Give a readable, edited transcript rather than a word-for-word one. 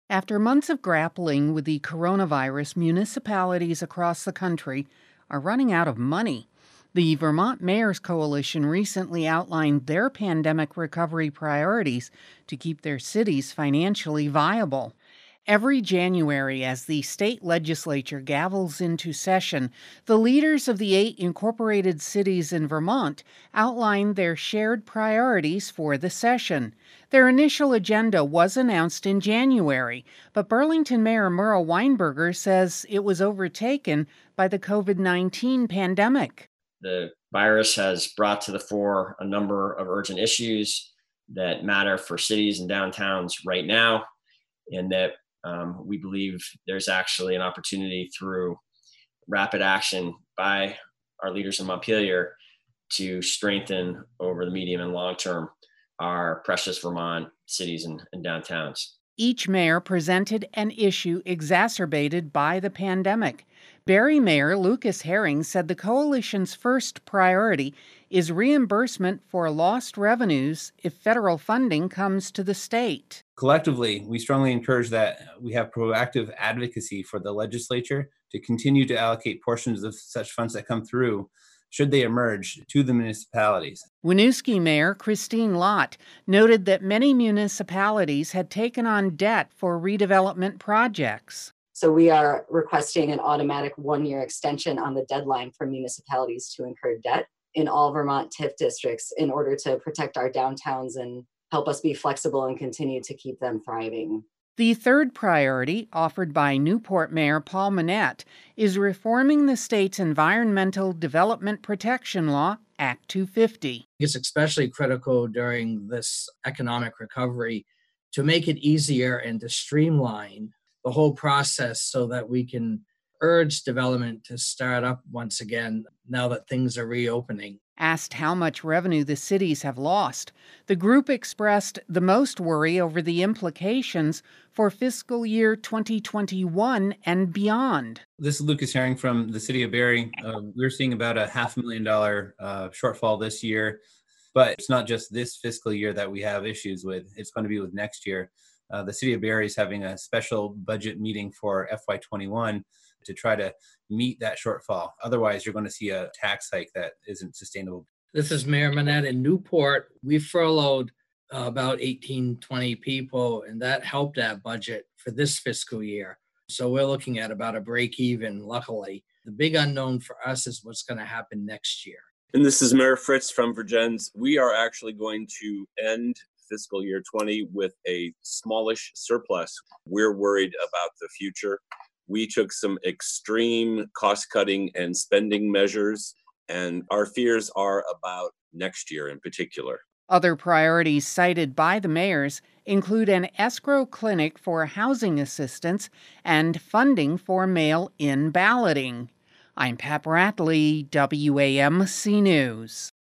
After months of grappling with the coronavirus, municipalities across the country are running out of money. The Vermont Mayor's Coalition recently outlined their pandemic recovery priorities to keep their cities financially viable. Every January, as the state legislature gavels into session, the leaders of the 8 incorporated cities in Vermont outline their shared priorities for the session. Their initial agenda was announced in January, but Burlington Mayor Merle Weinberger says it was overtaken by the COVID-19 pandemic. The virus has brought to the fore a number of urgent issues that matter for cities and downtowns right now, and that we believe there's actually an opportunity through rapid action by our leaders in Montpelier to strengthen over the medium and long term our precious Vermont cities and downtowns. Each mayor presented an issue exacerbated by the pandemic. Barre Mayor Lucas Herring said the coalition's first priority is reimbursement for lost revenues if federal funding comes to the state. Collectively, we strongly encourage that we have proactive advocacy for the legislature to continue to allocate portions of such funds that come through, should they emerge, to the municipalities. Winooski Mayor Christine Lott noted that many municipalities had taken on debt for redevelopment projects. So we are requesting an automatic 1-year extension on the deadline for municipalities to incur debt in all Vermont TIF districts in order to protect our downtowns and help us be flexible and continue to keep them thriving. The third priority, offered by Newport Mayor Paul Manette, is reforming the state's Environmental Development Protection Law, Act 250. It's especially critical during this economic recovery to make it easier and to streamline the whole process so that we can urge development to start up once again now that things are reopening. Asked how much revenue the cities have lost, the group expressed the most worry over the implications for fiscal year 2021 and beyond. This is Lucas Herring from the city of Barre. We're seeing about a $500,000 shortfall this year, but it's not just this fiscal year that we have issues with. It's going to be with next year. The city of Barre is having a special budget meeting for FY21 to try to meet that shortfall. Otherwise, you're going to see a tax hike that isn't sustainable. This is Mayor Manette in Newport. We furloughed about 20 people, and that helped that budget for this fiscal year. So we're looking at about a break even, luckily. The big unknown for us is what's going to happen next year. And this is Mayor Fritz from Virgins. We are actually going to end fiscal year 20 with a smallish surplus. We're worried about the future. We took some extreme cost-cutting and spending measures, and our fears are about next year in particular. Other priorities cited by the mayors include an escrow clinic for housing assistance and funding for mail-in balloting. I'm Pat Bradley, WAMC News.